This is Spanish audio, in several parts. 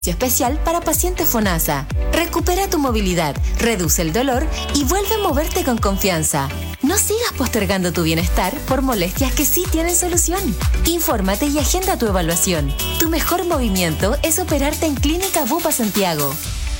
Especial para pacientes FONASA. Recupera tu movilidad, reduce el dolor y vuelve a moverte con confianza. No sigas postergando tu bienestar por molestias que sí tienen solución. Infórmate y agenda tu evaluación. Tu mejor movimiento es operarte en Clínica Bupa Santiago.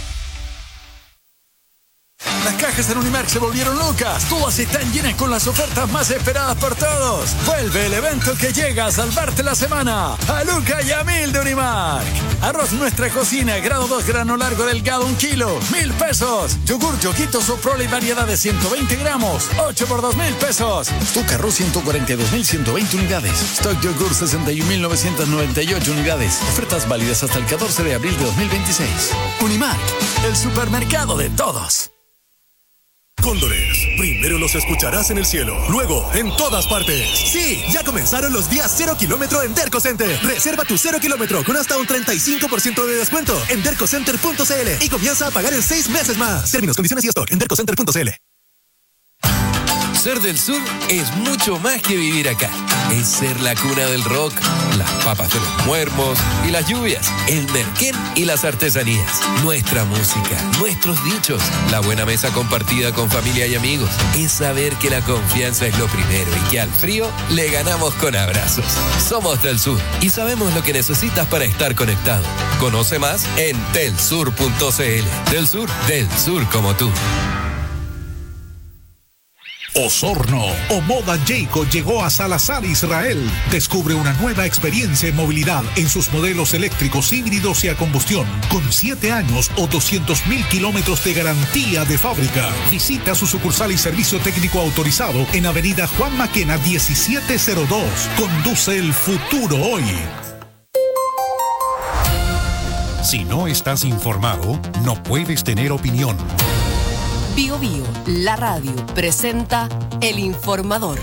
Las cajas en Unimark se volvieron locas. Todas están llenas con las ofertas más esperadas por todos. Vuelve el evento que llega a salvarte la semana. A Luca y a 1000 de Unimark. Arroz Nuestra Cocina, grado 2, grano largo delgado, 1 kilo, 1,000 pesos. Yogur Yoquito Soprole y variedad de 120 gramos, 8 por 2,000 pesos. Stock Arroz 142,120 unidades. Stock Yogur 61,998 unidades. Ofertas válidas hasta el 14 de abril de 2026. Unimark, el supermercado de todos. Cóndores, primero los escucharás en el cielo, luego en todas partes. Sí, ya comenzaron los días 0 kilómetro en Derco Center. Reserva tu 0 kilómetro con hasta un 35% de descuento en dercocenter.cl y comienza a pagar en 6 meses más. Términos, condiciones y stock en dercocenter.cl. Ser del sur es mucho más que vivir acá. Es ser la cuna del rock, las papas de los muermos y las lluvias, el merquén y las artesanías. Nuestra música, nuestros dichos, la buena mesa compartida con familia y amigos. Es saber que la confianza es lo primero y que al frío le ganamos con abrazos. Somos del sur y sabemos lo que necesitas para estar conectado. Conoce más en telsur.cl. Del sur como tú. Osorno o Moda Jayco llegó a Salazar, Israel. Descubre una nueva experiencia en movilidad en sus modelos eléctricos, híbridos y a combustión, con 7 años o 200,000 kilómetros de garantía de fábrica. Visita su sucursal y servicio técnico autorizado en Avenida Juan Maquena 1702. Conduce el futuro hoy. Si no estás informado, no puedes tener opinión. Bio Bio, la radio, presenta El Informador.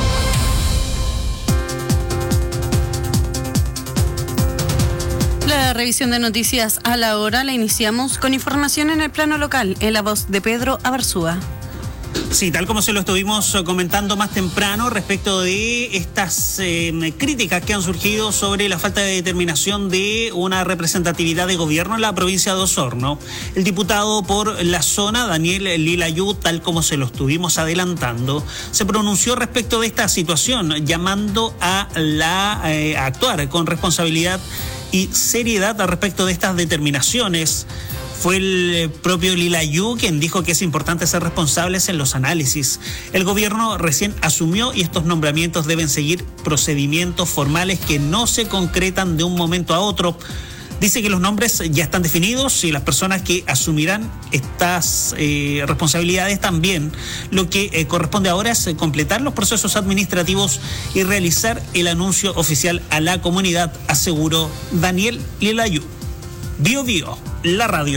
La revisión de noticias a la hora la iniciamos con información en el plano local, en la voz de Pedro Abarzúa. Sí, tal como se lo estuvimos comentando más temprano respecto de estas críticas que han surgido sobre la falta de determinación de una representatividad de gobierno en la provincia de Osorno. El diputado por la zona, Daniel Lilayú, tal como se lo estuvimos adelantando, se pronunció respecto de esta situación, llamando a actuar con responsabilidad y seriedad respecto de estas determinaciones. Fue el propio Lilayú quien dijo que es importante ser responsables en los análisis. El gobierno recién asumió y estos nombramientos deben seguir procedimientos formales que no se concretan de un momento a otro. Dice que los nombres ya están definidos y las personas que asumirán estas responsabilidades también. Lo que corresponde ahora es completar los procesos administrativos y realizar el anuncio oficial a la comunidad, aseguró Daniel Lilayú. Bio Bio, la radio.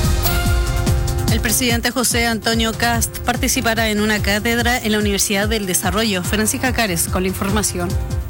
El presidente José Antonio Kast participará en una cátedra en la Universidad del Desarrollo. Francisca Cares con la información.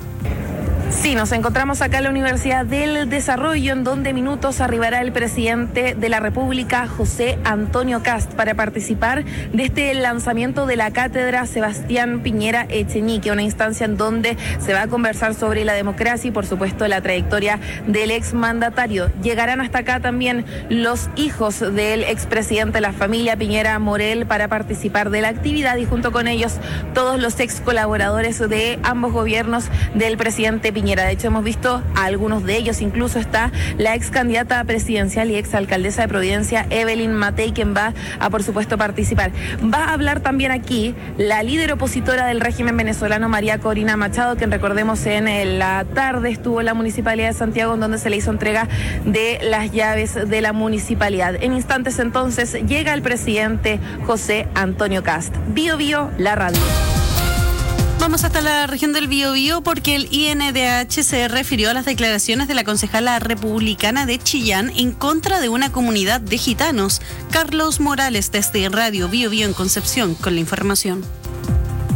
Sí, nos encontramos acá en la Universidad del Desarrollo, en donde minutos arribará el presidente de la República, José Antonio Kast, para participar de este lanzamiento de la cátedra Sebastián Piñera Echenique, una instancia en donde se va a conversar sobre la democracia y, por supuesto, la trayectoria del exmandatario. Llegarán hasta acá también los hijos del expresidente de la familia Piñera Morel para participar de la actividad y junto con ellos todos los ex colaboradores de ambos gobiernos del presidente Piñera. De hecho, hemos visto a algunos de ellos, incluso está la ex candidata presidencial y ex alcaldesa de Providencia, Evelyn Matei, quien va a, por supuesto, participar. Va a hablar también aquí la líder opositora del régimen venezolano, María Corina Machado, quien recordemos en la tarde estuvo en la Municipalidad de Santiago, en donde se le hizo entrega de las llaves de la municipalidad. En instantes entonces llega el presidente José Antonio Kast. Bio Bio, la radio. Vamos hasta la región del Biobío porque el INDH se refirió a las declaraciones de la concejala republicana de Chillán en contra de una comunidad de gitanos. Carlos Morales desde Radio Biobío en Concepción con la información.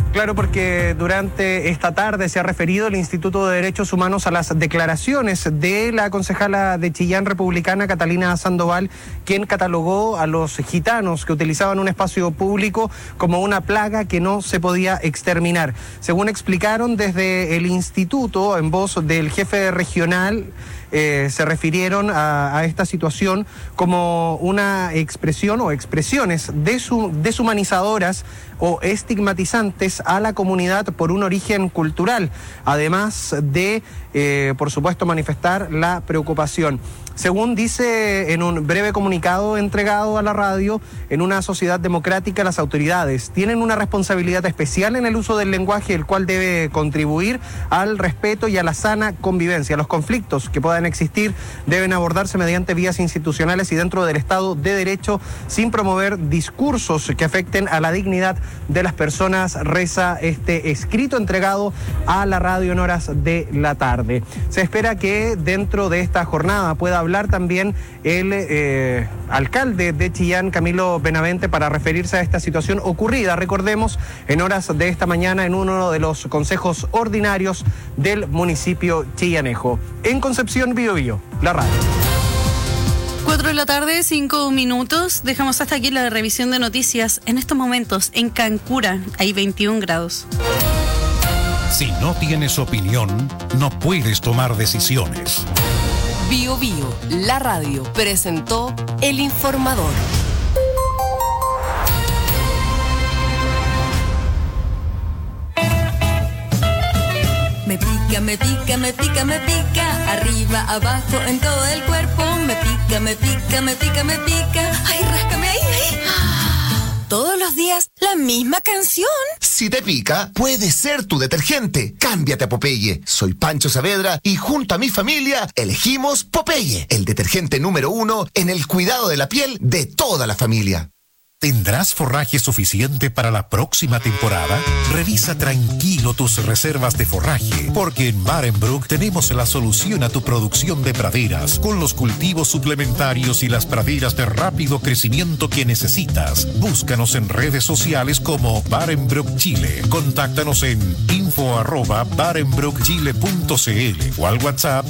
Claro, porque durante esta tarde se ha referido el Instituto de Derechos Humanos a las declaraciones de la concejala de Chillán republicana, Catalina Sandoval, quien catalogó a los gitanos que utilizaban un espacio público como una plaga que no se podía exterminar. Según explicaron desde el instituto, en voz del jefe regional, se refirieron a esta situación como una expresión o expresiones deshumanizadoras o estigmatizantes a la comunidad por un origen cultural, además de, por supuesto, manifestar la preocupación. Según dice en un breve comunicado entregado a la radio, en una sociedad democrática las autoridades tienen una responsabilidad especial en el uso del lenguaje, el cual debe contribuir al respeto y a la sana convivencia. Los conflictos que puedan existir deben abordarse mediante vías institucionales y dentro del Estado de Derecho, sin promover discursos que afecten a la dignidad de las personas, reza este escrito entregado a la radio en horas de la tarde. Se espera que dentro de esta jornada pueda hablar también el alcalde de Chillán, Camilo Benavente, para referirse a esta situación ocurrida, recordemos, en horas de esta mañana en uno de los consejos ordinarios del municipio chillanejo. En Concepción, Biobío, la radio. 4 de la tarde, 5 minutos. Dejamos hasta aquí la revisión de noticias. En estos momentos, en Cancura, hay 21 grados. Si no tienes opinión, no puedes tomar decisiones. Bio Bio, la radio, presentó El Informador. Me pica, me pica, me pica, me pica, arriba, abajo, en todo el cuerpo. Me pica, me pica, me pica, me pica. Ay, ráscame ahí, ahí. Todos los días, la misma canción. Si te pica, puede ser tu detergente. Cámbiate a Popeye. Soy Pancho Saavedra y junto a mi familia elegimos Popeye, el detergente número 1 en el cuidado de la piel de toda la familia. ¿Tendrás forraje suficiente para la próxima temporada? Revisa tranquilo tus reservas de forraje, porque en Barenbrook tenemos la solución a tu producción de praderas, con los cultivos suplementarios y las praderas de rápido crecimiento que necesitas. Búscanos en redes sociales como Barenbrook Chile. Contáctanos en info@barenbrookchile.cl o al WhatsApp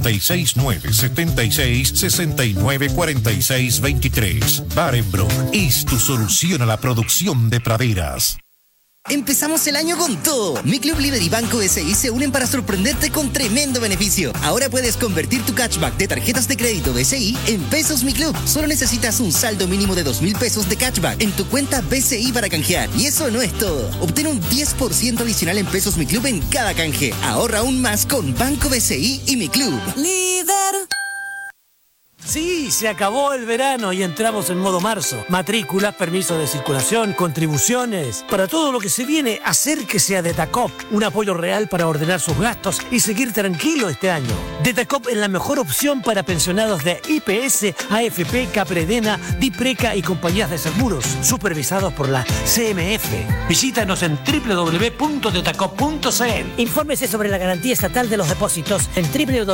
56976694623. Barenbrook es tu solución a la producción de praderas. Empezamos el año con todo. Mi Club Líder y Banco SI se unen para sorprenderte con tremendo beneficio. Ahora puedes convertir tu cashback de tarjetas de crédito BCI en pesos Mi Club. Solo necesitas un saldo mínimo de 2.000 pesos de cashback en tu cuenta BCI para canjear. Y eso no es todo. Obtén un 10% adicional en pesos Mi Club en cada canje. Ahorra aún más con Banco BCI y Mi Club. Líder. Sí, se acabó el verano y entramos en modo marzo. Matrículas, permisos de circulación, contribuciones. Para todo lo que se viene, acérquese a Detacop. Un apoyo real para ordenar sus gastos y seguir tranquilo este año. Detacop es la mejor opción para pensionados de IPS, AFP, Capredena, Dipreca y compañías de seguros, supervisados por la CMF. Visítanos en www.detacop.cl. Infórmese sobre la garantía estatal de los depósitos en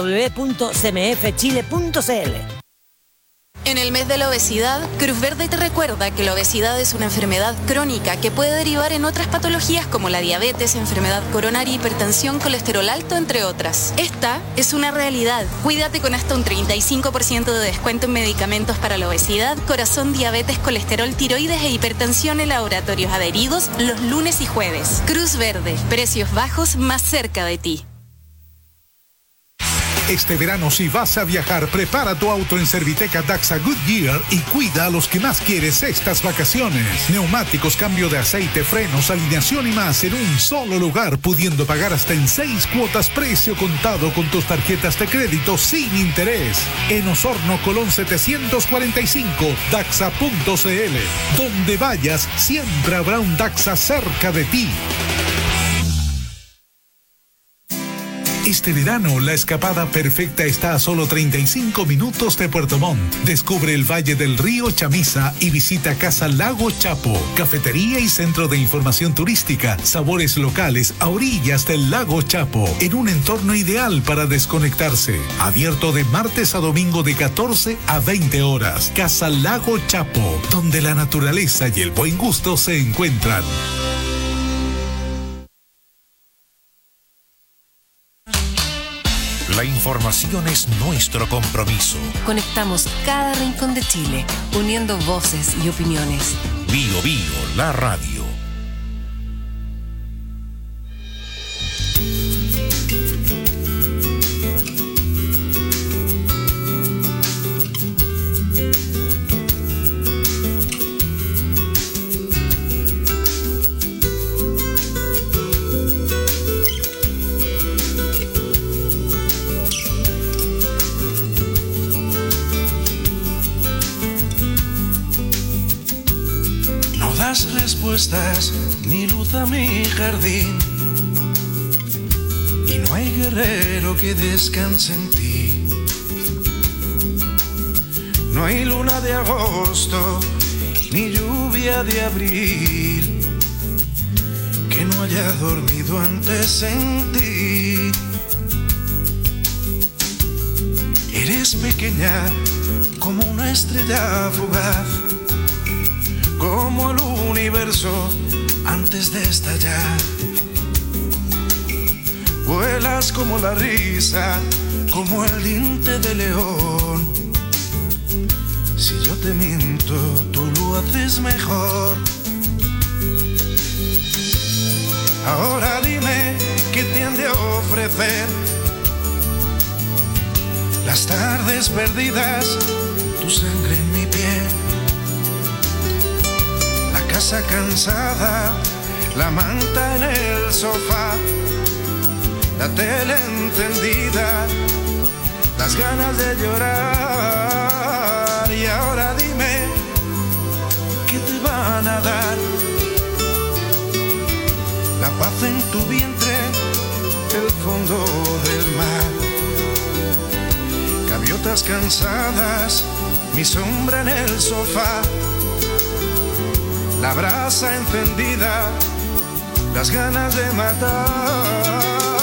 www.cmfchile.cl. En el mes de la obesidad, Cruz Verde te recuerda que la obesidad es una enfermedad crónica que puede derivar en otras patologías como la diabetes, enfermedad coronaria, hipertensión, colesterol alto, entre otras. Esta es una realidad. Cuídate con hasta un 35% de descuento en medicamentos para la obesidad, corazón, diabetes, colesterol, tiroides e hipertensión en laboratorios adheridos los lunes y jueves. Cruz Verde, precios bajos más cerca de ti. Este verano, si vas a viajar, prepara tu auto en Serviteca Daxa Goodyear y cuida a los que más quieres estas vacaciones. Neumáticos, cambio de aceite, frenos, alineación y más en un solo lugar, pudiendo pagar hasta en 6 cuotas precio contado con tus tarjetas de crédito sin interés. En Osorno, Colón 745, Daxa.cl. Donde vayas, siempre habrá un Daxa cerca de ti. Este verano, la escapada perfecta está a solo 35 minutos de Puerto Montt. Descubre el Valle del Río Chamisa y visita Casa Lago Chapo, cafetería y centro de información turística, sabores locales a orillas del Lago Chapo, en un entorno ideal para desconectarse. Abierto de martes a domingo de 14 a 20 horas. Casa Lago Chapo, donde la naturaleza y el buen gusto se encuentran. información es nuestro compromiso. Conectamos cada rincón de Chile, uniendo voces y opiniones. Bio Bio, la radio. Respuestas ni luz a mi jardín, y no hay guerrero que descanse en ti. No hay luna de agosto ni lluvia de abril que no haya dormido antes en ti. Eres pequeña como una estrella fugaz, como el universo antes de estallar. Vuelas como la risa, como el diente de león. Si yo te miento, tú lo haces mejor. Ahora dime qué te han de ofrecer las tardes perdidas, tu sangre en mi piel. Casa cansada, la manta en el sofá, la tele encendida, las ganas de llorar. Y ahora dime, ¿qué te van a dar? La paz en tu vientre, el fondo del mar. Gaviotas cansadas, mi sombra en el sofá, la brasa encendida, las ganas de matar.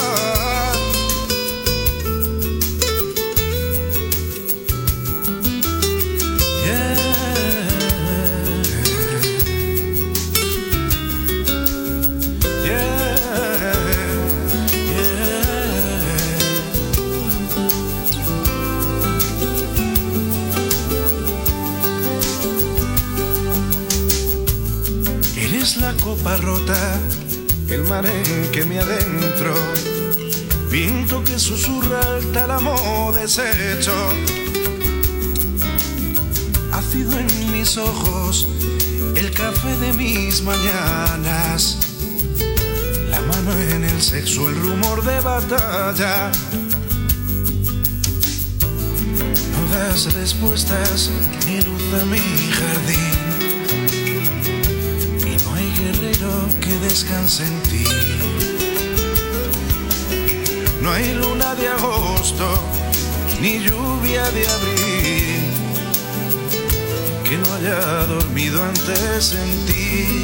La copa rota, el mar en que me adentro, viento que susurra el tálamo deshecho, ácido en mis ojos, el café de mis mañanas, la mano en el sexo, el rumor de batalla. No das respuestas ni luz a mi jardín, guerrero que descanse en ti. No hay luna de agosto ni lluvia de abril que no haya dormido antes en ti.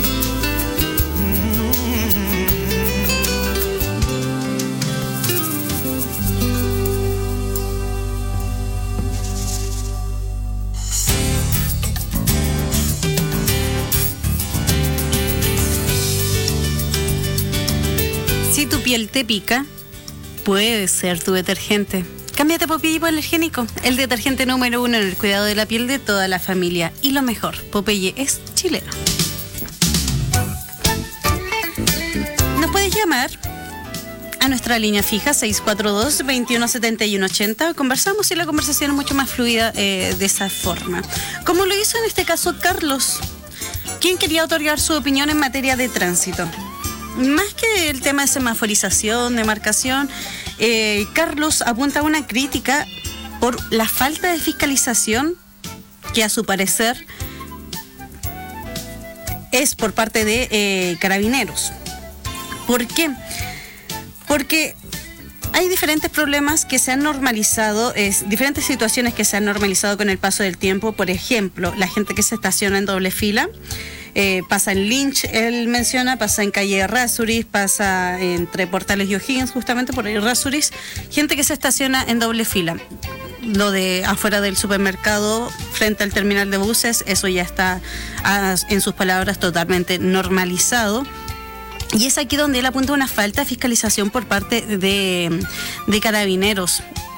Si tu piel te pica, puede ser tu detergente. Cámbiate a Popeye hipoalergénico, el detergente número 1 en el cuidado de la piel de toda la familia. Y lo mejor, Popeye es chileno. Nos puedes llamar a nuestra línea fija 642-217180. Conversamos y la conversación es mucho más fluida de esa forma. Como lo hizo en este caso Carlos, quien quería otorgar su opinión en materia de tránsito. Más que el tema de semaforización, de marcación, Carlos apunta a una crítica por la falta de fiscalización que a su parecer es por parte de Carabineros. ¿Por qué? Porque hay diferentes problemas que se han normalizado, diferentes situaciones que se han normalizado con el paso del tiempo. Por ejemplo, la gente que se estaciona en doble fila. Pasa en Lynch, él menciona, pasa en calle Rasuris, pasa entre Portales y O'Higgins, justamente por ahí Rasuris, gente que se estaciona en doble fila. Lo de afuera del supermercado, frente al terminal de buses, eso ya está, en sus palabras, totalmente normalizado. Y es aquí donde él apunta una falta de fiscalización por parte de Carabineros.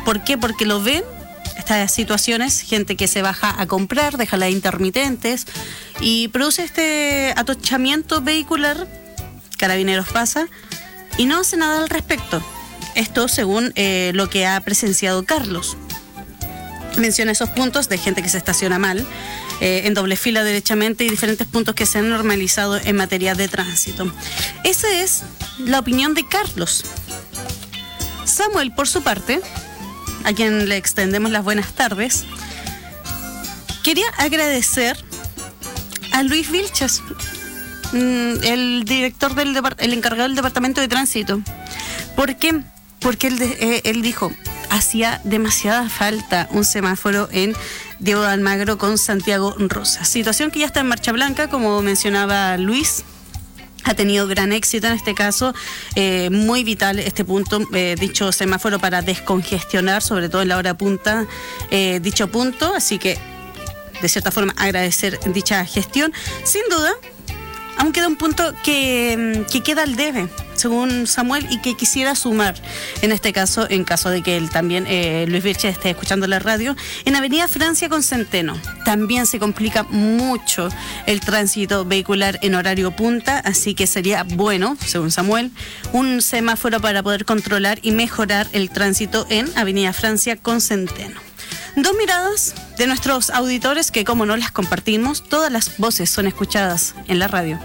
¿Por qué? Porque lo ven, estas situaciones, gente que se baja a comprar, deja las intermitentes y produce este atochamiento vehicular. Carabineros pasa y no hace nada al respecto. Esto según lo que ha presenciado Carlos. Menciona esos puntos de gente que se estaciona mal, en doble fila derechamente y diferentes puntos que se han normalizado en materia de tránsito. Esa es la opinión de Carlos. Samuel, por su parte, a quien le extendemos las buenas tardes, quería agradecer a Luis Vilches, el director el encargado del Departamento de Tránsito. ¿Por qué? Porque él dijo, hacía demasiada falta un semáforo en Diego de Almagro con Santiago Rosas. Situación que ya está en marcha blanca, como mencionaba Luis. Ha tenido gran éxito en este caso, muy vital este punto, dicho semáforo para descongestionar, sobre todo en la hora punta, dicho punto. Así que, de cierta forma, agradecer dicha gestión. Sin duda, aún queda un punto que queda al debe, según Samuel, y que quisiera sumar, en este caso, en caso de que él también, Luis Vilches, esté escuchando la radio, en Avenida Francia con Centeno. También se complica mucho el tránsito vehicular en horario punta, así que sería bueno, según Samuel, un semáforo para poder controlar y mejorar el tránsito en Avenida Francia con Centeno. Dos miradas de nuestros auditores que, como no las compartimos, todas las voces son escuchadas en la radio.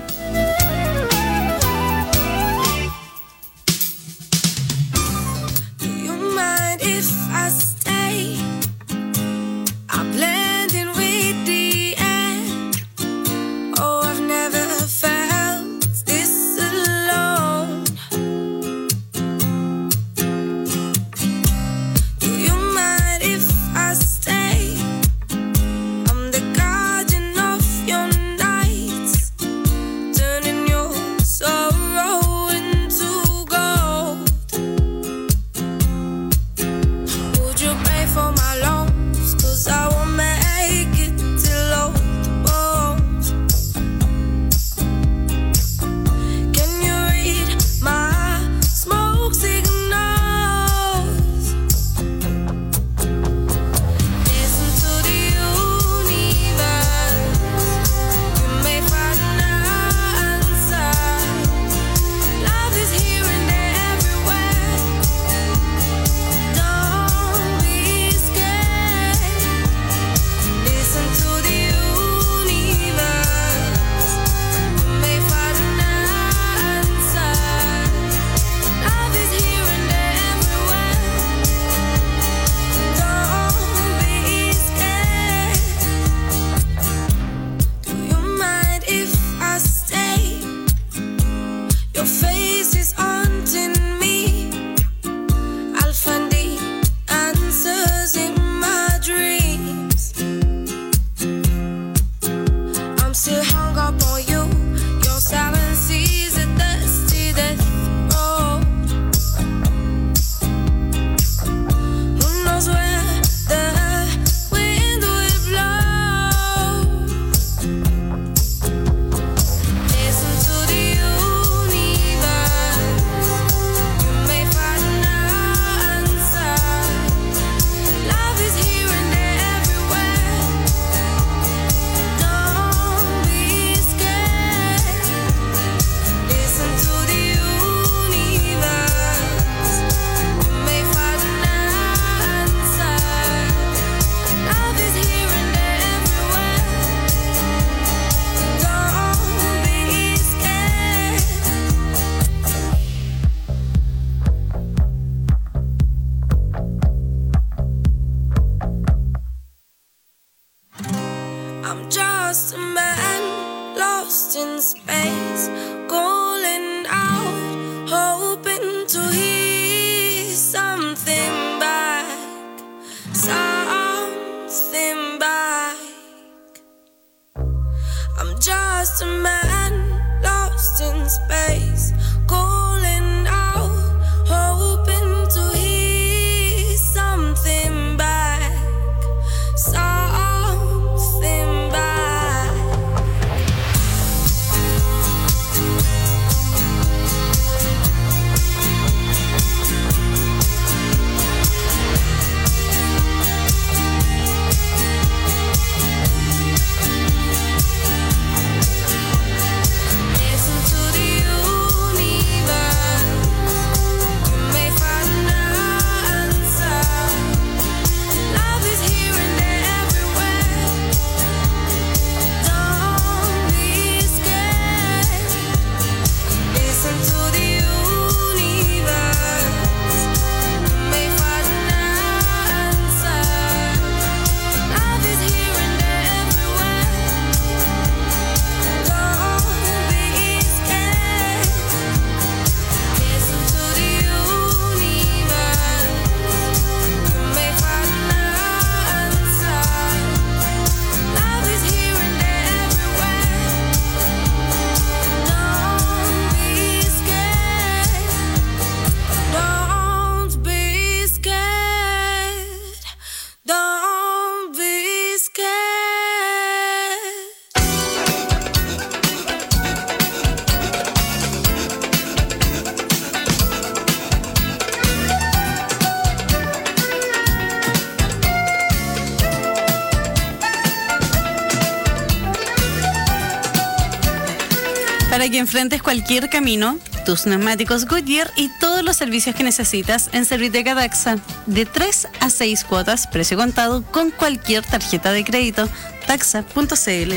para que enfrentes cualquier camino, tus neumáticos Goodyear y todos los servicios que necesitas en Serviteca Taxa. De 3 a 6 cuotas, precio contado con cualquier tarjeta de crédito. Taxa.cl.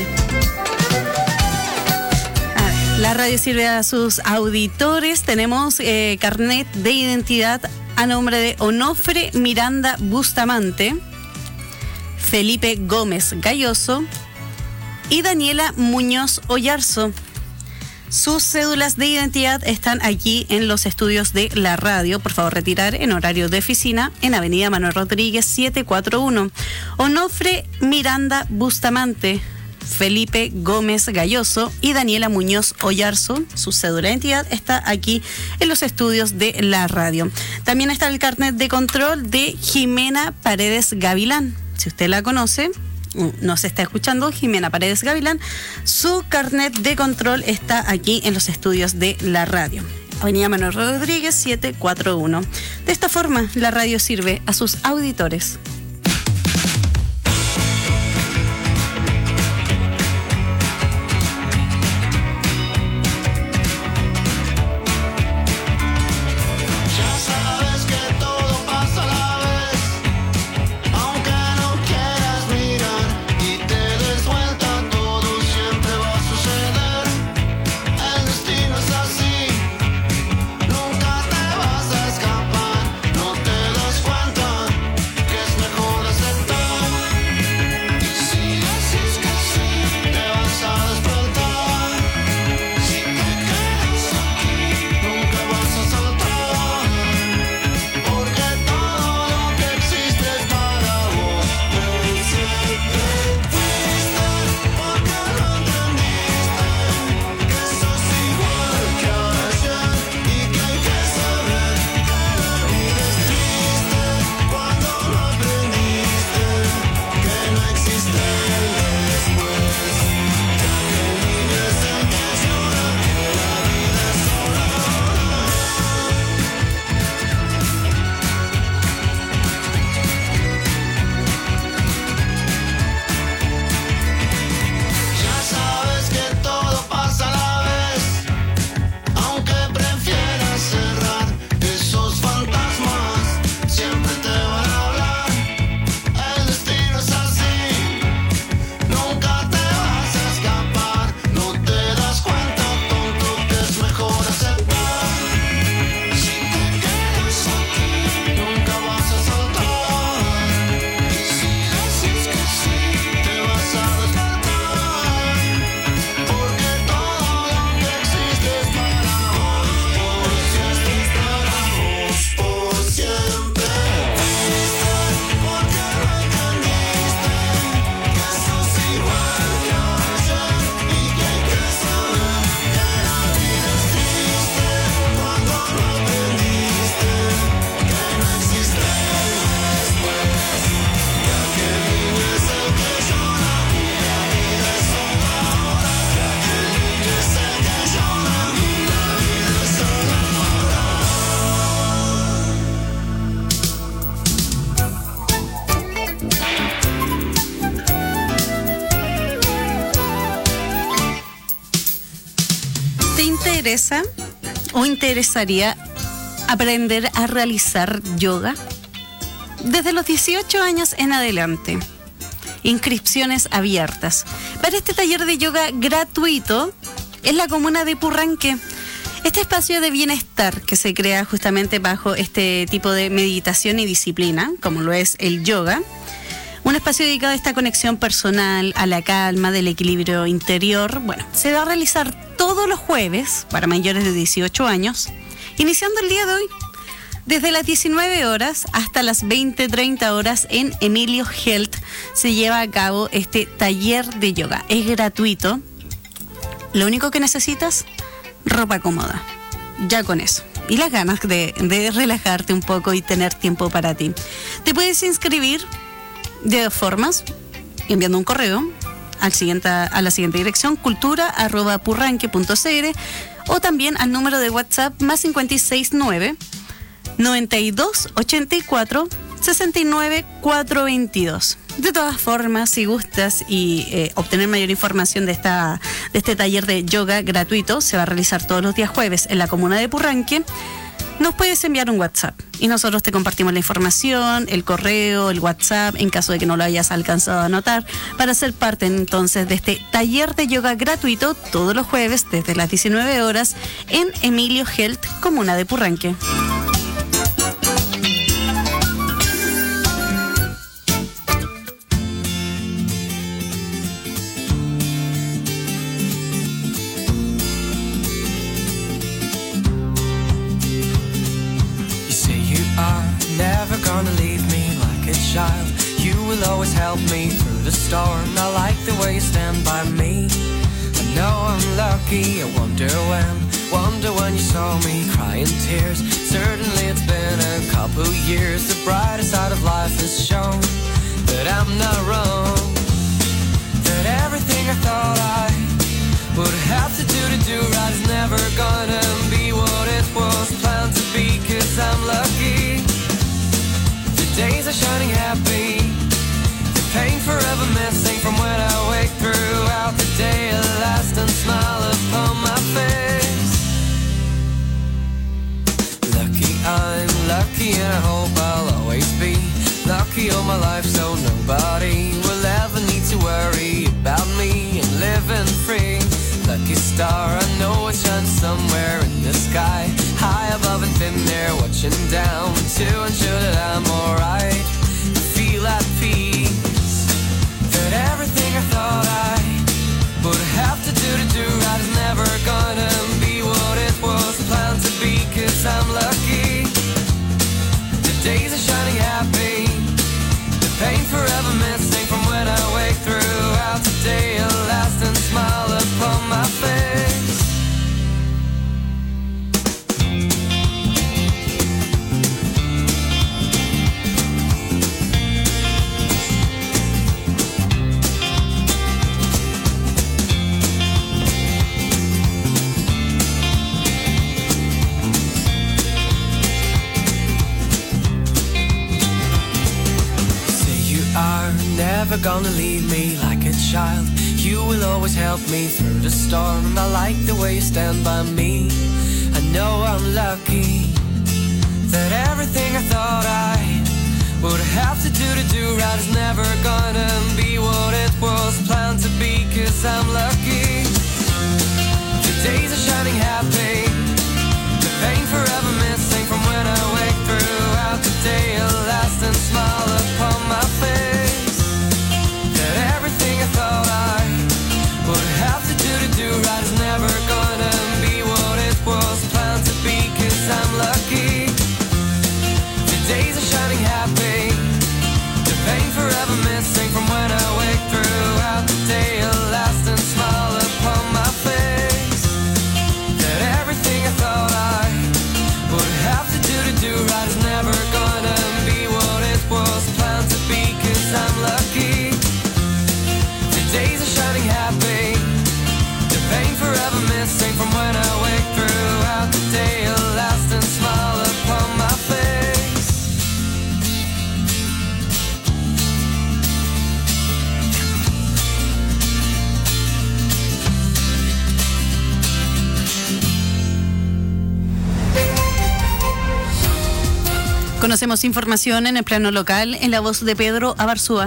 La radio sirve a sus auditores. Tenemos carnet de identidad a nombre de Onofre Miranda Bustamante, Felipe Gómez Galloso y Daniela Muñoz Oyarzo. Sus cédulas de identidad están aquí en los estudios de la radio. Por favor, retirar en horario de oficina en Avenida Manuel Rodríguez 741. Onofre Miranda Bustamante, Felipe Gómez Galloso y Daniela Muñoz Oyarzo. Su cédula de identidad está aquí en los estudios de la radio. También está el carnet de control de Jimena Paredes Gavilán. Si usted la conoce, nos está escuchando, Jimena Paredes Gavilán, su carnet de control está aquí en los estudios de la radio. Avenida Manuel Rodríguez 741. De esta forma, la radio sirve a sus auditores. interesa o interesaría aprender a realizar yoga? Desde los 18 años en adelante. Inscripciones abiertas para este taller de yoga gratuito en la comuna de Purranque. Este espacio de bienestar que se crea justamente bajo este tipo de meditación y disciplina, como lo es el yoga. Un espacio dedicado a esta conexión personal, a la calma, del equilibrio interior. Bueno, se va a realizar todos los jueves para mayores de 18 años, iniciando el día de hoy, desde las 19 horas hasta las 20:30 horas en Emilio Health se lleva a cabo este taller de yoga. Es gratuito. Lo único que necesitas, ropa cómoda. Ya con eso. Y las ganas de relajarte un poco y tener tiempo para ti. Te puedes inscribir de dos formas, enviando un correo a la siguiente dirección, cultura@purranque.cl, o también al número de WhatsApp más 569 92 84 69 422. De todas formas, si gustas y obtener mayor información de este taller de yoga gratuito, se va a realizar todos los días jueves en la comuna de Purranque, nos puedes enviar un WhatsApp y nosotros te compartimos la información, el correo, el WhatsApp, en caso de que no lo hayas alcanzado a anotar, para ser parte entonces de este taller de yoga gratuito todos los jueves desde las 19 horas en Emilio Helt, comuna de Purranque. Never gonna leave me like a child. You will always help me through the storm. I like the way you stand by me. I know I'm lucky, I wonder when you saw me crying tears. Certainly it's been a couple years. The brighter side of life has shown that I'm not wrong. That everything I thought I would have to do right is never gonna be what it was planned to be. 'Cause I'm lucky. Days are shining happy, the pain forever missing from when I wake throughout the day at last and smile upon my face. Lucky, I'm lucky and I hope I'll always be lucky all my life, so nobody will ever need to worry about me and living free. Lucky star, I know it shines somewhere in the sky, high above and thin there, watching down to ensure that I'm alright. Feel at peace, that everything I thought I would have to do right is never gonna be what it was planned to be. 'Cause I'm lucky, the days are shining happy, the pain forever missing from when I wake throughout the day at last and smile upon my face. Never gonna leave me like a child. You will always help me through the storm. I like the way you stand by me. I know I'm lucky, that everything I thought I would have to do right is never gonna be what it was planned to be. 'Cause I'm lucky, the days are shining happy, the pain forever missing from when I wake throughout the day at last and smile upon my face. Everything I thought I would have to do right is never gonna be what it was planned to be. 'Cause I'm lucky, the days are shining happy, the pain forever missing from when I wake throughout the day at last and smile upon my face. That everything I thought I would have to do right is never gonna be what it was planned to be. 'Cause I'm lucky, days are shining happy, the pain forever missing from when I wake throughout the day at last and smile upon my face. Conocemos información en el plano local en la voz de Pedro Abarzúa.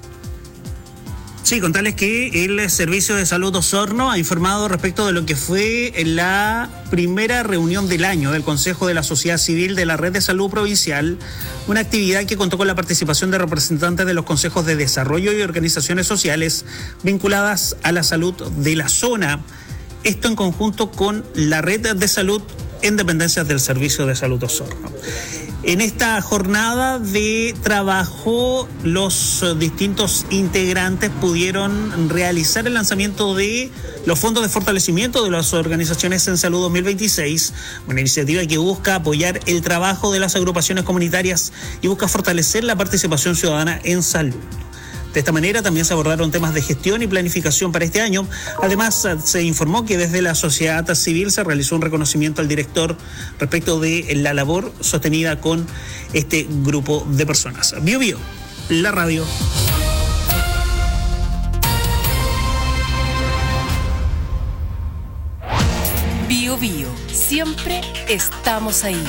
Sí, contarles que el Servicio de Salud Osorno ha informado respecto de lo que fue la primera reunión del año del Consejo de la Sociedad Civil de la Red de Salud Provincial, una actividad que contó con la participación de representantes de los consejos de desarrollo y organizaciones sociales vinculadas a la salud de la zona. Esto en conjunto con la Red de Salud en dependencias del Servicio de Salud Osorno. En esta jornada de trabajo, los distintos integrantes pudieron realizar el lanzamiento de los fondos de fortalecimiento de las organizaciones en salud 2026, una iniciativa que busca apoyar el trabajo de las agrupaciones comunitarias y busca fortalecer la participación ciudadana en salud. De esta manera también se abordaron temas de gestión y planificación para este año. Además, se informó que desde la sociedad civil se realizó un reconocimiento al director respecto de la labor sostenida con este grupo de personas. Bio Bio, la radio. siempre estamos ahí.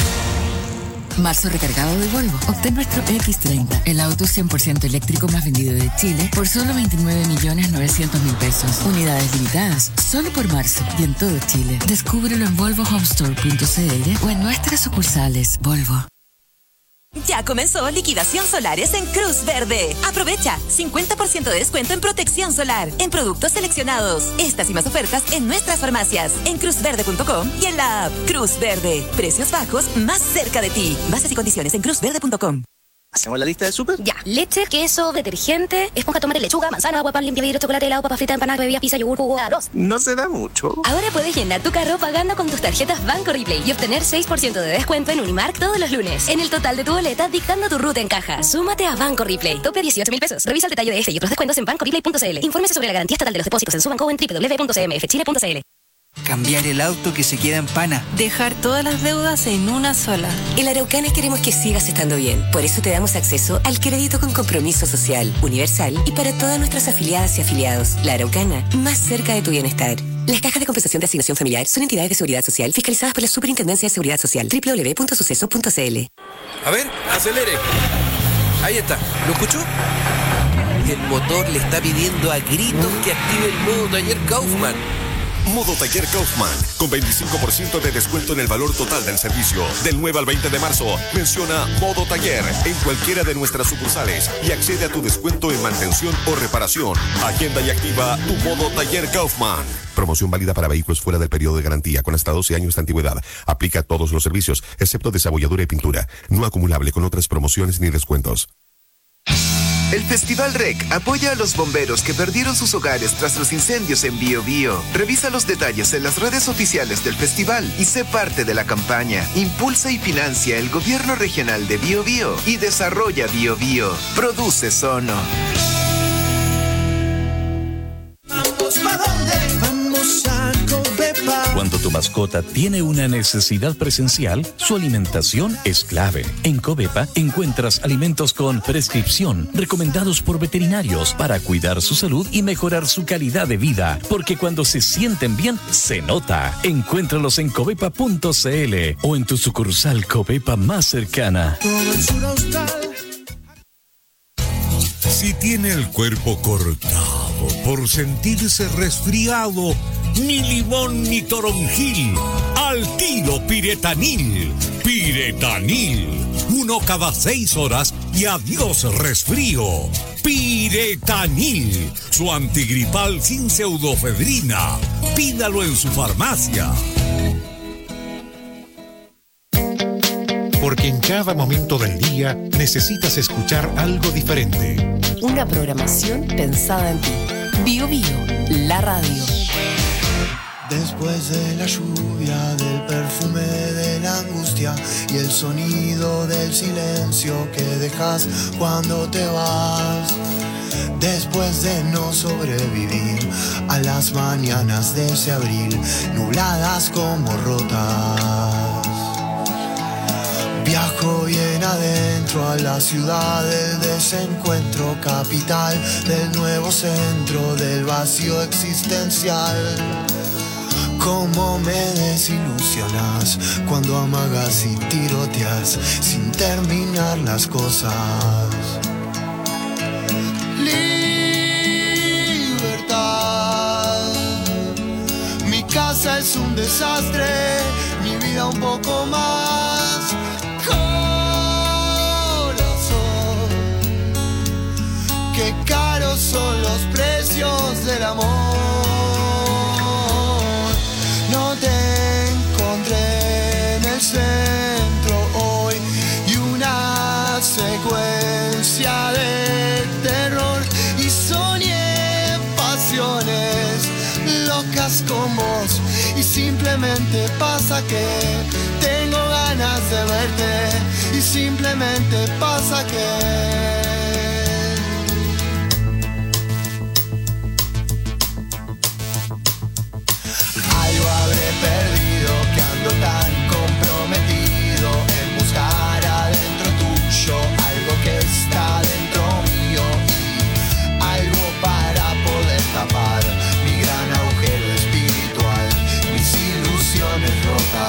Marzo recargado de Volvo. Obtén nuestro X30, el auto 100% eléctrico más vendido de Chile, por solo 29.900.000 pesos. Unidades limitadas, solo por marzo y en todo Chile. Descúbrelo en volvohomestore.cl o en nuestras sucursales. Volvo. Ya comenzó liquidación solares en Cruz Verde. Aprovecha 50% de descuento en protección solar en productos seleccionados. Estas y más ofertas en nuestras farmacias, en cruzverde.com y en la app. Cruz Verde. Precios bajos más cerca de ti. Bases y condiciones en cruzverde.com. ¿Hacemos la lista del súper? Ya. Leche, queso, detergente, esponja, tomate, lechuga, manzana, agua, pan, limpia vidrio, chocolate, helado, papa frita, empanada, bebida, pizza, yogur, jugo, arroz. No se da mucho. Ahora puedes llenar tu carro pagando con tus tarjetas Banco Replay y obtener 6% de descuento en Unimark todos los lunes. En el total de tu boleta, dictando tu ruta en caja. Súmate a Banco Replay. Tope 18.000 pesos. Revisa el detalle de este y otros descuentos en bancoreplay.cl. Infórmese sobre la garantía estatal de los depósitos en Subanco en www.cmfchile.cl. Cambiar el auto que se queda en pana. Dejar todas las deudas en una sola. En la Araucana queremos que sigas estando bien. Por eso te damos acceso al crédito con compromiso social, universal y para todas nuestras afiliadas y afiliados. La Araucana, más cerca de tu bienestar. Las cajas de compensación de asignación familiar son entidades de seguridad social fiscalizadas por la Superintendencia de Seguridad Social. www.suceso.cl. A ver, acelere. Ahí está. ¿Lo escuchó? El motor le está pidiendo a gritos que active el modo taller Kaufman. Modo Taller Kaufman, con 25% de descuento en el valor total del servicio. Del 9 al 20 de marzo, menciona Modo Taller en cualquiera de nuestras sucursales y accede a tu descuento en mantención o reparación. Agenda y activa tu Modo Taller Kaufman. Promoción válida para vehículos fuera del periodo de garantía con hasta 12 años de antigüedad. Aplica a todos los servicios, excepto desabolladura y pintura. No acumulable con otras promociones ni descuentos. El Festival REC apoya a los bomberos que perdieron sus hogares tras los incendios en Biobío. Revisa los detalles en las redes oficiales del festival y sé parte de la campaña. Impulsa y financia el Gobierno Regional de Biobío y desarrolla Biobío. Produce Sono. ¿Vamos pa' dónde? Vamos a Covepa. Cuando tu mascota tiene una necesidad presencial, su alimentación es clave. En Covepa encuentras alimentos con prescripción, recomendados por veterinarios para cuidar su salud y mejorar su calidad de vida. Porque cuando se sienten bien, se nota. Encuéntralos en covepa.cl o en tu sucursal Covepa más cercana. Si tiene el cuerpo cortado por sentirse resfriado, ni limón ni toronjil, al tiro Piretanil. Piretanil, 1 cada 6 horas y adiós resfrío. Piretanil, su antigripal sin pseudofedrina. Pídalo en su farmacia. Porque en cada momento del día necesitas escuchar algo diferente. Una programación pensada en ti. Bio Bio, la radio. Después de la lluvia, del perfume de la angustia y el sonido del silencio que dejas cuando te vas. Después de no sobrevivir a las mañanas de ese abril, nubladas como rotas. Viajo bien adentro a la ciudad del desencuentro, capital del nuevo centro del vacío existencial. Cómo me desilusionas cuando amagas y tiroteas sin terminar las cosas. Libertad. Mi casa es un desastre, mi vida un poco más. Corazón, qué caros son los precios del amor. No te encontré en el centro hoy y una secuencia de terror y soñé pasiones locas con vos y simplemente pasa que tengo ganas de verte y simplemente pasa que perdido, que ando tan comprometido en buscar adentro tuyo algo que está dentro mío y algo para poder tapar mi gran agujero espiritual, mis ilusiones rotas.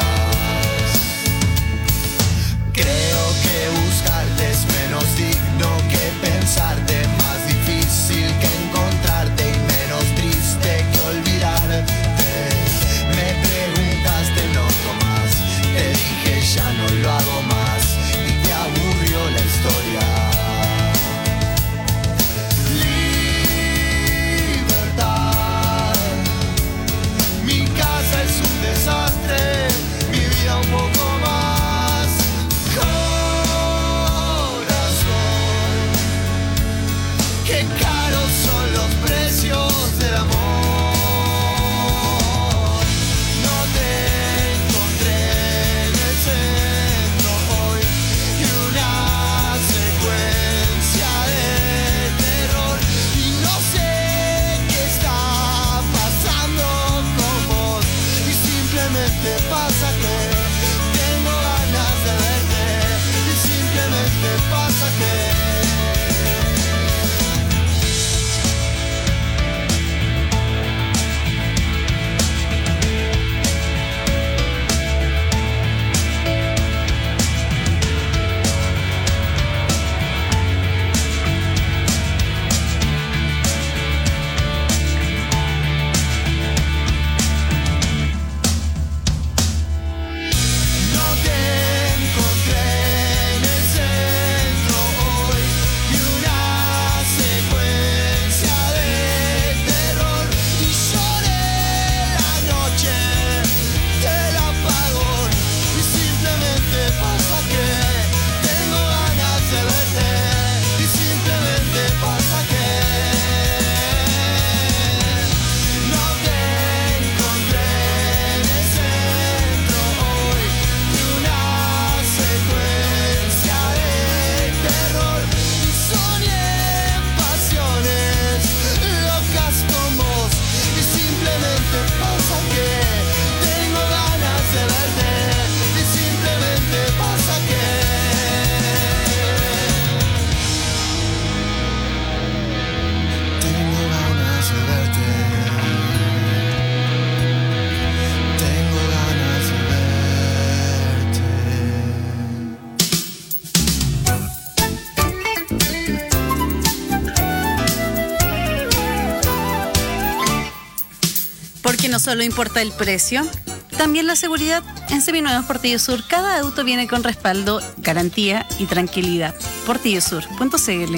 Que no solo importa el precio, también la seguridad. En Seminuevos Portillo Sur, cada auto viene con respaldo, garantía y tranquilidad. portillosur.cl.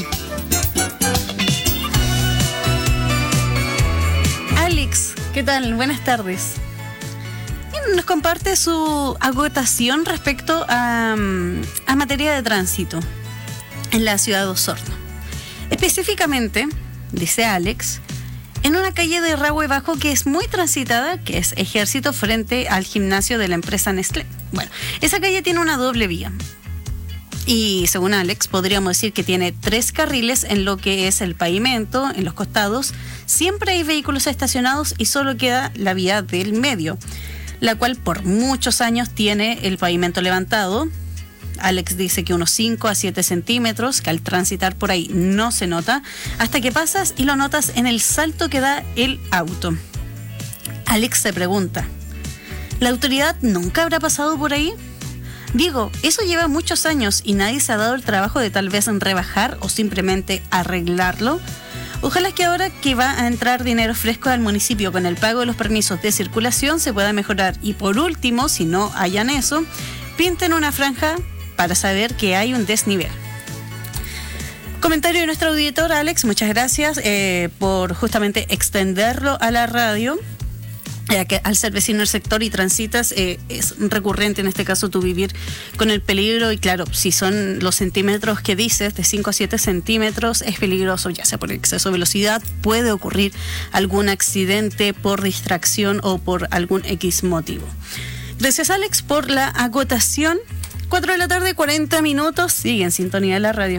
Alex, ¿qué tal? Buenas tardes. Nos comparte su agotación respecto a materia de tránsito en la ciudad de Osorno. Específicamente, dice Alex, en una calle de Rahue Bajo que es muy transitada, que es Ejército, frente al gimnasio de la empresa Nestlé. Bueno, esa calle tiene una doble vía. Y según Alex, podríamos decir que tiene 3 carriles en lo que es el pavimento, en los costados. Siempre hay vehículos estacionados y solo queda la vía del medio, la cual por muchos años tiene el pavimento levantado. Alex dice que unos 5 a 7 centímetros, que al transitar por ahí no se nota, hasta que pasas y lo notas en el salto que da el auto. Alex se pregunta, ¿la autoridad nunca habrá pasado por ahí? Digo, eso lleva muchos años y nadie se ha dado el trabajo de tal vez rebajar o simplemente arreglarlo. Ojalá que ahora que va a entrar dinero fresco al municipio con el pago de los permisos de circulación se pueda mejorar. Y por último, si no hayan eso, pinten una franja para saber que hay un desnivel. Comentario de nuestro auditor Alex, muchas gracias por justamente extenderlo a la radio. Que al ser vecino del sector y transitas, es recurrente en este caso tu vivir con el peligro. Y claro, si son los centímetros que dices, de 5 a 7 centímetros, es peligroso, ya sea por exceso de velocidad, puede ocurrir algún accidente por distracción o por algún X motivo. Gracias Alex por la acotación. 4 de la tarde, 40 minutos, sigue en sintonía de la radio.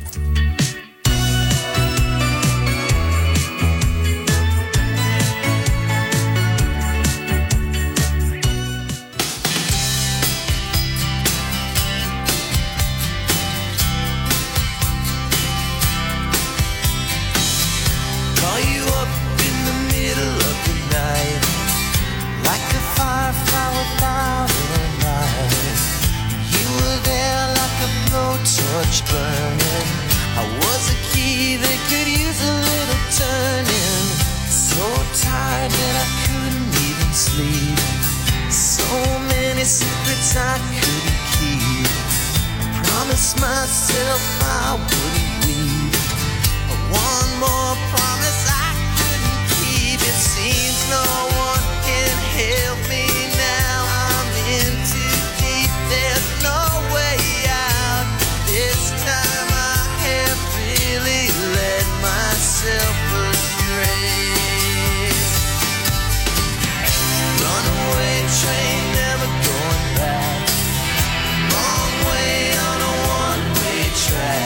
Torch burning. I was a key that could use a little turning. So tired that I couldn't even sleep. So many secrets I couldn't keep. Promised myself I wouldn't weep. One more promise I couldn't keep. It seems no one can help me now. I'm in too deep. There's no way out. This time I have really let myself astray. Runaway train, never going back. Wrong way on a one-way track.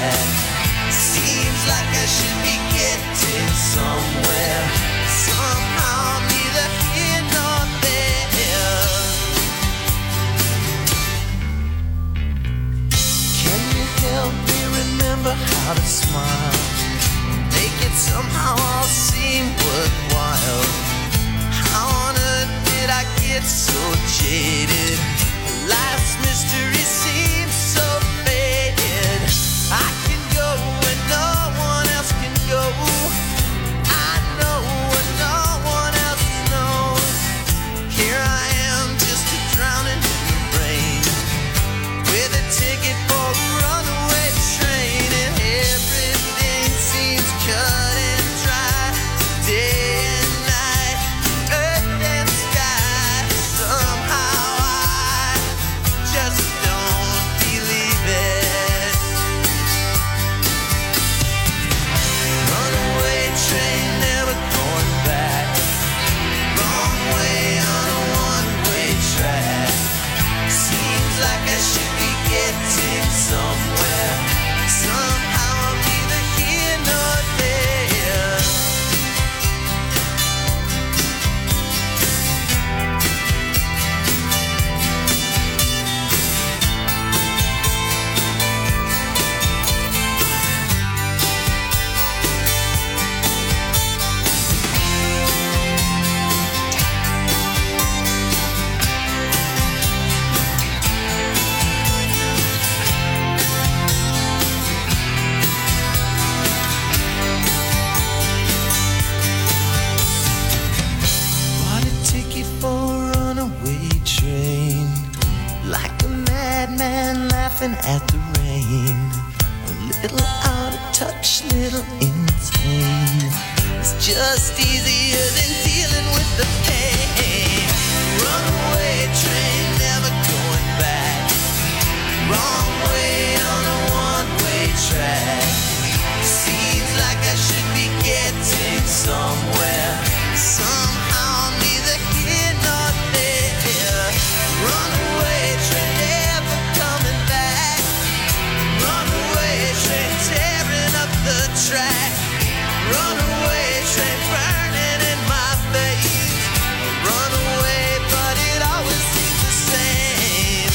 at the rain. A little out of touch, little insane. It's just easier than dealing with the pain. Runaway train, never going back. Wrong way on a one-way track. Seems like I should be getting somewhere. Somehow neither here nor there. Runaway train, never coming back. Runaway train, tearing up the track. Runaway train, burning in my face. Runaway, but it always seems the same.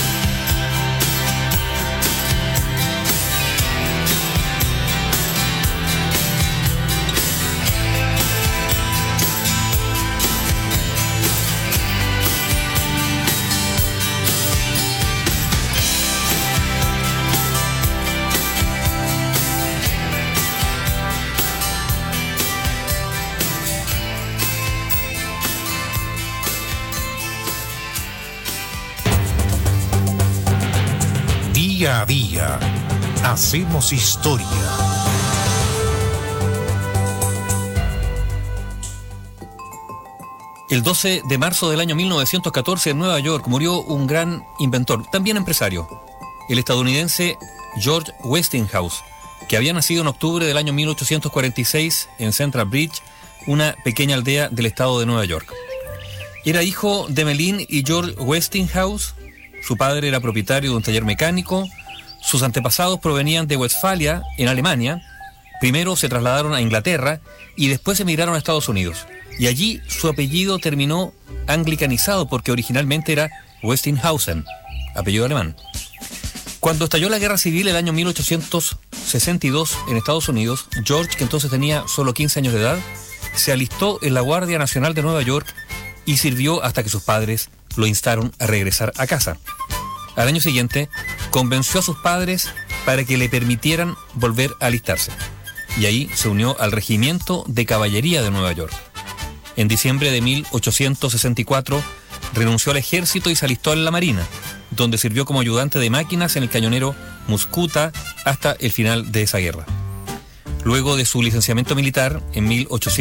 Día a día, hacemos historia. El 12 de marzo del año 1914 en Nueva York murió un gran inventor, también empresario, el estadounidense George Westinghouse, que había nacido en octubre del año 1846 en Central Bridge, una pequeña aldea del estado de Nueva York. Era hijo de Emmeline y George Westinghouse. Su padre era propietario de un taller mecánico. Sus antepasados provenían de Westfalia, en Alemania. Primero se trasladaron a Inglaterra y después emigraron a Estados Unidos. Y allí su apellido terminó anglicanizado porque originalmente era Westinghausen, apellido alemán. Cuando estalló la Guerra Civil el año 1862 en Estados Unidos, George, que entonces tenía solo 15 años de edad, se alistó en la Guardia Nacional de Nueva York y sirvió hasta que sus padres lo instaron a regresar a casa. Al año siguiente, convenció a sus padres para que le permitieran volver a alistarse. Y ahí se unió al Regimiento de Caballería de Nueva York. En diciembre de 1864, renunció al ejército y se alistó en la Marina, donde sirvió como ayudante de máquinas en el cañonero Muscuta hasta el final de esa guerra. Luego de su licenciamiento militar, en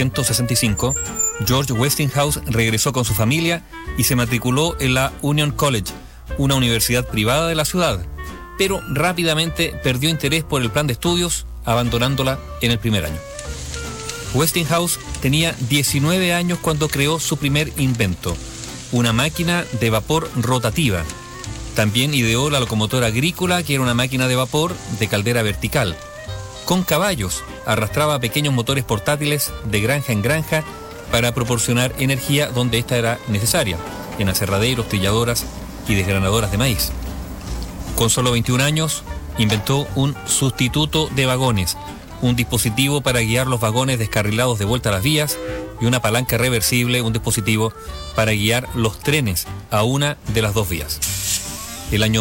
1865, George Westinghouse regresó con su familia y se matriculó en la Union College, una universidad privada de la ciudad, pero rápidamente perdió interés por el plan de estudios, abandonándola en el primer año. Westinghouse tenía 19 años cuando creó su primer invento, una máquina de vapor rotativa. También ideó la locomotora agrícola, que era una máquina de vapor de caldera vertical. Con caballos, arrastraba pequeños motores portátiles de granja en granja para proporcionar energía donde ésta era necesaria, en aserraderos, trilladoras y desgranadoras de maíz. Con solo 21 años, inventó un sustituto de vagones, un dispositivo para guiar los vagones descarrilados de vuelta a las vías y una palanca reversible, un dispositivo para guiar los trenes a una de las dos vías. El año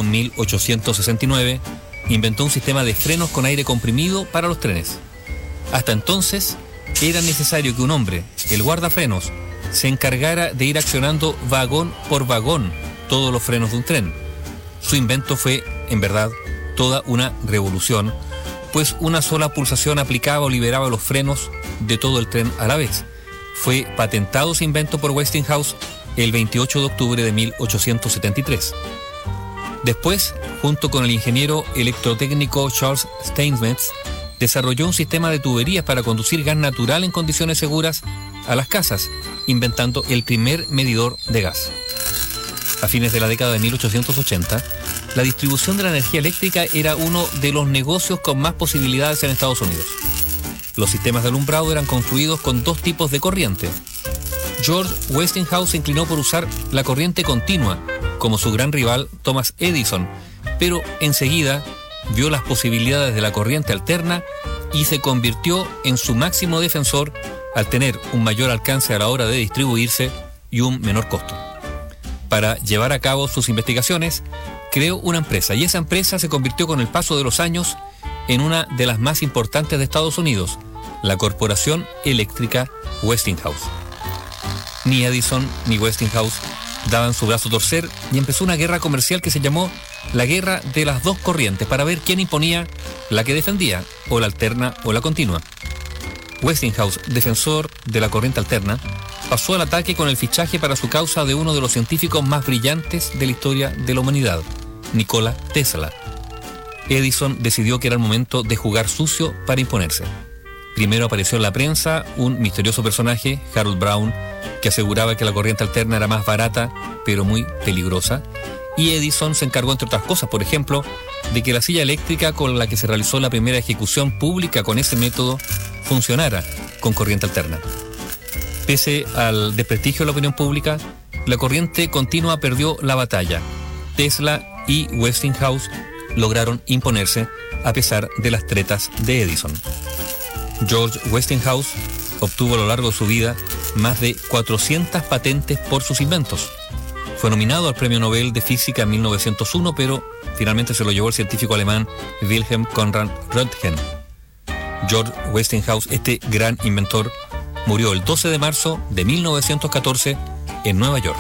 1869 inventó un sistema de frenos con aire comprimido para los trenes. Hasta entonces era necesario que un hombre, el guardafrenos, se encargara de ir accionando vagón por vagón todos los frenos de un tren. Su invento fue, en verdad, toda una revolución, pues una sola pulsación aplicaba o liberaba los frenos de todo el tren a la vez. Fue patentado ese invento por Westinghouse el 28 de octubre de 1873. Después, junto con el ingeniero electrotécnico Charles Steinmetz, desarrolló un sistema de tuberías para conducir gas natural en condiciones seguras a las casas, inventando el primer medidor de gas. A fines de la década de 1880, la distribución de la energía eléctrica era uno de los negocios con más posibilidades en Estados Unidos. Los sistemas de alumbrado eran construidos con dos tipos de corriente. George Westinghouse se inclinó por usar la corriente continua, como su gran rival Thomas Edison, pero enseguida vio las posibilidades de la corriente alterna y se convirtió en su máximo defensor al tener un mayor alcance a la hora de distribuirse y un menor costo. Para llevar a cabo sus investigaciones, creó una empresa, y esa empresa se convirtió con el paso de los años en una de las más importantes de Estados Unidos, la Corporación Eléctrica Westinghouse. Ni Edison ni Westinghouse daban su brazo a torcer y empezó una guerra comercial que se llamó la guerra de las dos corrientes para ver quién imponía la que defendía, o la alterna o la continua. Westinghouse, defensor de la corriente alterna, pasó al ataque con el fichaje para su causa de uno de los científicos más brillantes de la historia de la humanidad, Nikola Tesla. Edison decidió que era el momento de jugar sucio para imponerse. Primero apareció en la prensa un misterioso personaje, Harold Brown, que aseguraba que la corriente alterna era más barata, pero muy peligrosa, y Edison se encargó, entre otras cosas, por ejemplo, de que la silla eléctrica con la que se realizó la primera ejecución pública con ese método funcionara con corriente alterna. Pese al desprestigio de la opinión pública, la corriente continua perdió la batalla. Tesla y Westinghouse lograron imponerse a pesar de las tretas de Edison. George Westinghouse obtuvo a lo largo de su vida más de 400 patentes por sus inventos. Fue nominado al Premio Nobel de Física en 1901, pero finalmente se lo llevó el científico alemán Wilhelm Conrad Röntgen. George Westinghouse, este gran inventor, murió el 12 de marzo de 1914 en Nueva York.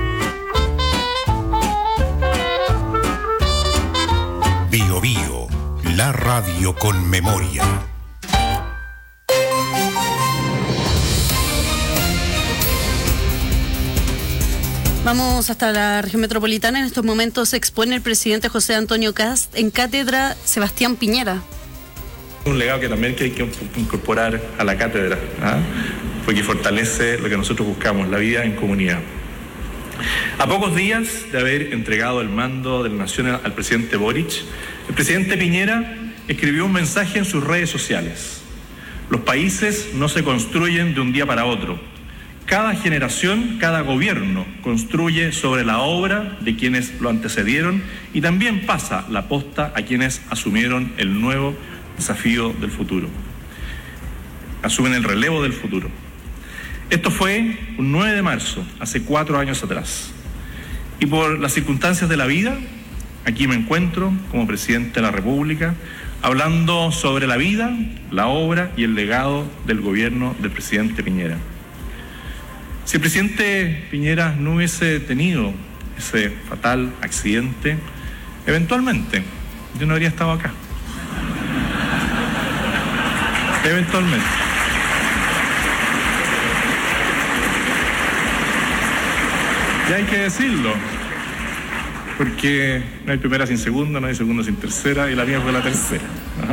Bio Bio, la radio con memoria. Vamos hasta la región metropolitana. En estos momentos se expone el presidente José Antonio Kast en Cátedra Sebastián Piñera. Un legado que también hay que incorporar a la cátedra, porque fortalece lo que nosotros buscamos, la vida en comunidad. A pocos días de haber entregado el mando de la nación al presidente Boric, el presidente Piñera escribió un mensaje en sus redes sociales. Los países no se construyen de un día para otro. Cada generación, cada gobierno construye sobre la obra de quienes lo antecedieron y también pasa la posta a quienes asumieron el nuevo desafío del futuro. Asumen el relevo del futuro. Esto fue un 9 de marzo, hace 4 años atrás. Y por las circunstancias de la vida, aquí me encuentro como presidente de la República, hablando sobre la vida, la obra y el legado del gobierno del presidente Piñera. Si el presidente Piñera no hubiese tenido ese fatal accidente, eventualmente yo no habría estado acá. Eventualmente. Y hay que decirlo, porque no hay primera sin segunda, no hay segunda sin tercera, y la mía fue la tercera. Ajá.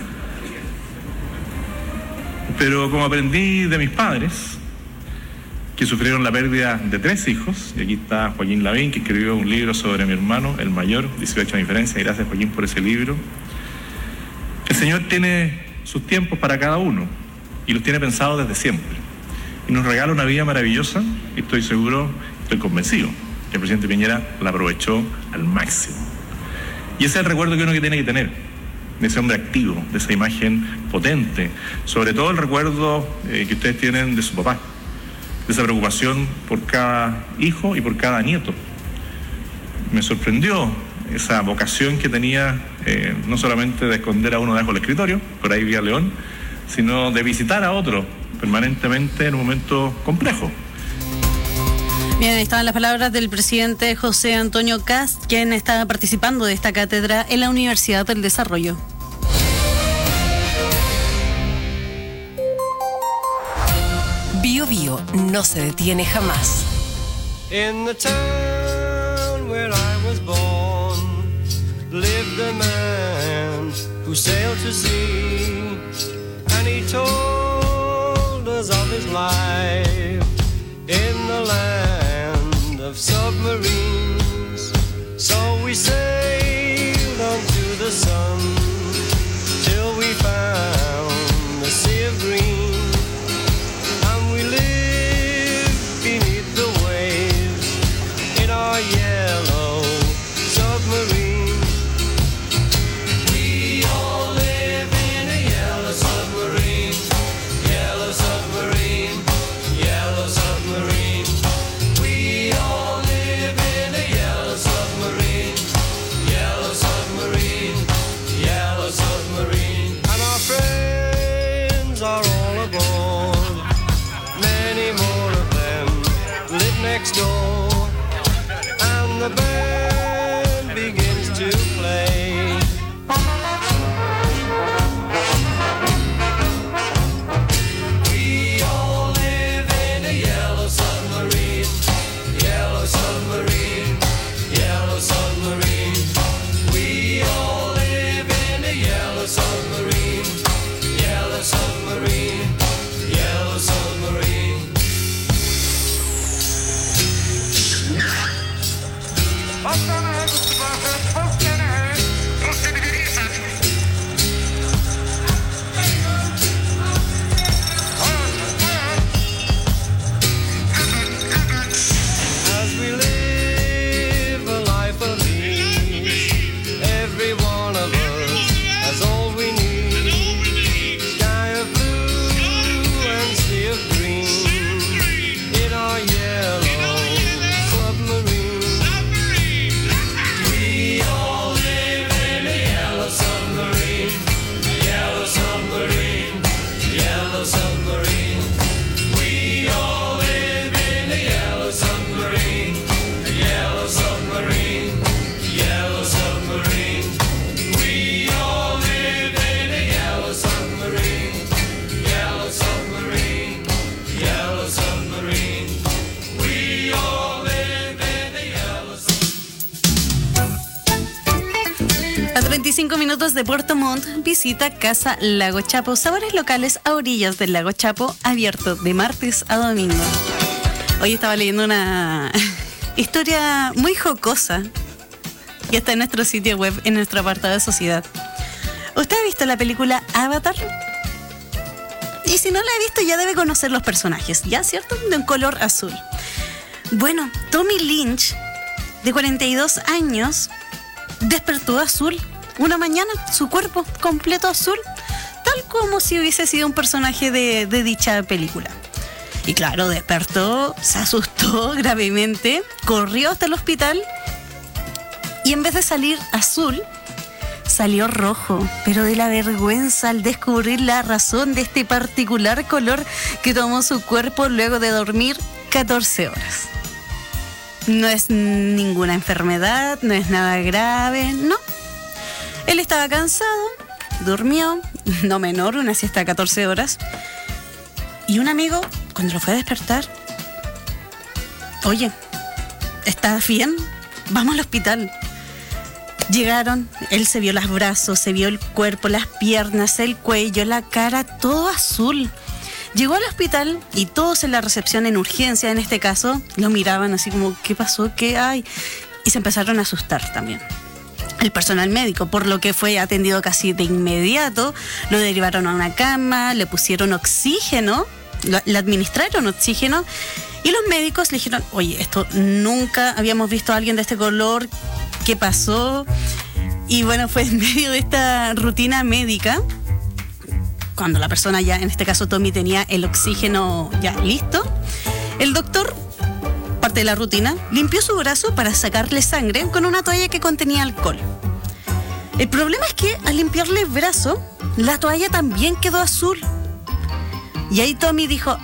Pero como aprendí de mis padres, que sufrieron la pérdida de 3 hijos, y aquí está Joaquín Lavín, que escribió un libro sobre mi hermano, el mayor, 18 de diferencia, y gracias Joaquín por ese libro. El Señor tiene sus tiempos para cada uno, y los tiene pensados desde siempre. Y nos regala una vida maravillosa, y estoy seguro, estoy convencido, que el presidente Piñera la aprovechó al máximo. Y ese es el recuerdo que uno tiene que tener, de ese hombre activo, de esa imagen potente, sobre todo el recuerdo que ustedes tienen de su papá, de esa preocupación por cada hijo y por cada nieto. Me sorprendió esa vocación que tenía, no solamente de esconder a uno debajo del escritorio, por ahí vía León, sino de visitar a otro permanentemente en un momento complejo. Bien, ahí estaban las palabras del presidente José Antonio Kast, quien está participando de esta cátedra en la Universidad del Desarrollo. Bio Bio no se detiene jamás. In the town where I was born lived a man who sailed to sea, and he told us of his life in the land of submarines. So we sailed on to the sun till we found the sea of green. Yellow submarine. We all live in a yellow submarine. Yellow submarine. Yellow submarine. We all live in a yellow submarine. Yellow submarine. Yellow submarine. And our friends are all aboard. Many more of them live next door. The band begins to 25 minutos de Puerto Montt, visita Casa Lago Chapo, sabores locales a orillas del Lago Chapo, abierto de martes a domingo. Hoy estaba leyendo una historia muy jocosa y está en nuestro sitio web, en nuestro apartado de sociedad. ¿Usted ha visto la película Avatar? Y si no la ha visto, ya debe conocer los personajes, ¿ya? ¿Cierto? De un color azul. Bueno, Tommy Lynch, de 42 años, despertó azul. Una mañana, su cuerpo completo azul, tal como si hubiese sido un personaje de dicha película. Y claro, despertó, se asustó gravemente, corrió hasta el hospital y en vez de salir azul, salió rojo, pero de la vergüenza al descubrir la razón de este particular color que tomó su cuerpo luego de dormir 14 horas. No es ninguna enfermedad, no es nada grave, no. Él estaba cansado, durmió, no menor, una siesta de 14 horas. Y un amigo, cuando lo fue a despertar, oye, ¿estás bien? Vamos al hospital. Llegaron, él se vio los brazos, se vio el cuerpo, las piernas, el cuello, la cara, todo azul. Llegó al hospital y todos en la recepción, en urgencia en este caso, lo miraban así como, ¿qué pasó? ¿Qué hay? Y se empezaron a asustar también. El personal médico, por lo que fue atendido casi de inmediato, lo derivaron a una cama, le pusieron oxígeno, le administraron oxígeno y los médicos le dijeron, oye, esto nunca habíamos visto a alguien de este color, ¿qué pasó? Y bueno, fue en medio de esta rutina médica, cuando la persona ya, en este caso Tommy, tenía el oxígeno ya listo, el doctor, parte de la rutina, limpió su brazo para sacarle sangre con una toalla que contenía alcohol. El problema es que al limpiarle el brazo, la toalla también quedó azul. Y ahí Tommy dijo,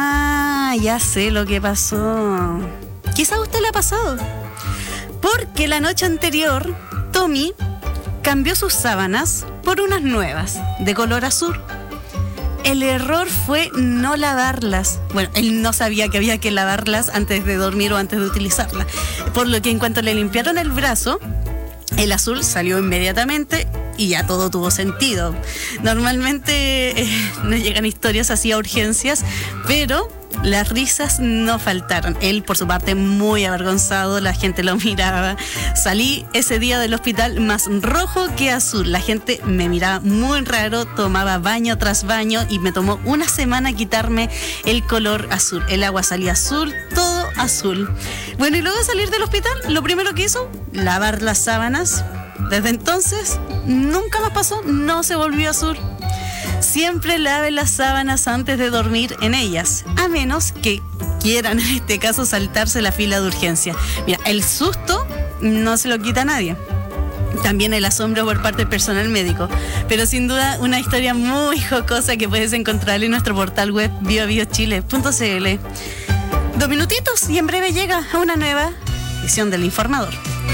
ya sé lo que pasó. Quizá a usted le ha pasado. Porque la noche anterior, Tommy cambió sus sábanas por unas nuevas, de color azul. El error fue no lavarlas. Bueno, él no sabía que había que lavarlas antes de dormir o antes de utilizarlas. Por lo que en cuanto le limpiaron el brazo, el azul salió inmediatamente y ya todo tuvo sentido. Normalmente nos llegan historias así a urgencias, pero las risas no faltaron. Él, por su parte, muy avergonzado, la gente lo miraba. Salí ese día del hospital más rojo que azul. La gente me miraba muy raro, tomaba baño tras baño y me tomó una semana quitarme el color azul. El agua salía azul, todo azul. Bueno, y luego de salir del hospital, lo primero que hizo, lavar las sábanas. Desde entonces, nunca más pasó, no se volvió azul. Siempre lave las sábanas antes de dormir en ellas, a menos que quieran, en este caso, saltarse la fila de urgencia. Mira, el susto no se lo quita a nadie. También el asombro por parte del personal médico. Pero sin duda una historia muy jocosa que puedes encontrar en nuestro portal web biobiochile.cl. 2 minutitos y en breve llega a una nueva edición del Informador.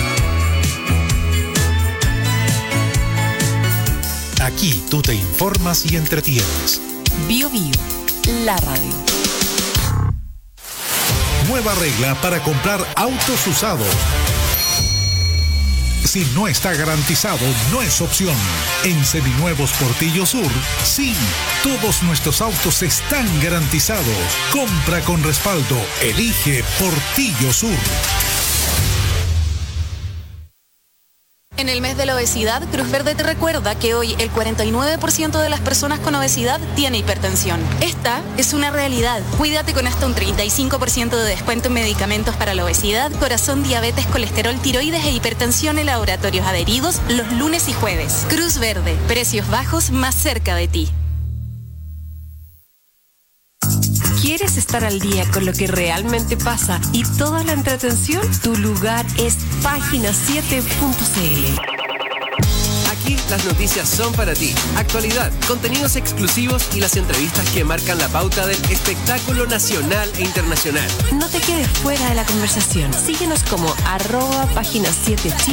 Aquí tú te informas y entretienes. Bio Bio, la radio. Nueva regla para comprar autos usados. Si no está garantizado, no es opción. En Seminuevos Portillo Sur, sí, todos nuestros autos están garantizados. Compra con respaldo. Elige Portillo Sur. En el mes de la obesidad, Cruz Verde te recuerda que hoy el 49% de las personas con obesidad tiene hipertensión. Esta es una realidad. Cuídate con hasta un 35% de descuento en medicamentos para la obesidad, corazón, diabetes, colesterol, tiroides e hipertensión en laboratorios adheridos los lunes y jueves. Cruz Verde, precios bajos más cerca de ti. ¿Quieres estar al día con lo que realmente pasa y toda la entretención? Tu lugar es página7.cl. Aquí las noticias son para ti. Actualidad, contenidos exclusivos y las entrevistas que marcan la pauta del espectáculo nacional e internacional. No te quedes fuera de la conversación. Síguenos como @página7chile